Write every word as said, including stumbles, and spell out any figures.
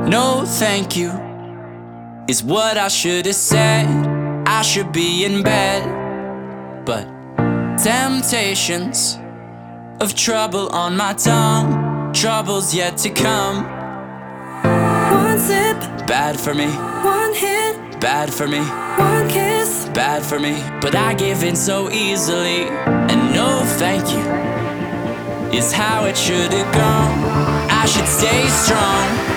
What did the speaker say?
No thank you is what I should have said. I should be in bed, but temptations of trouble on my tongue, troubles yet to come. One sip, Bad for me, one hit, bad for me, one kiss. bad for me. But I give in so easily, and no thank you is how it should have gone. I should stay strong,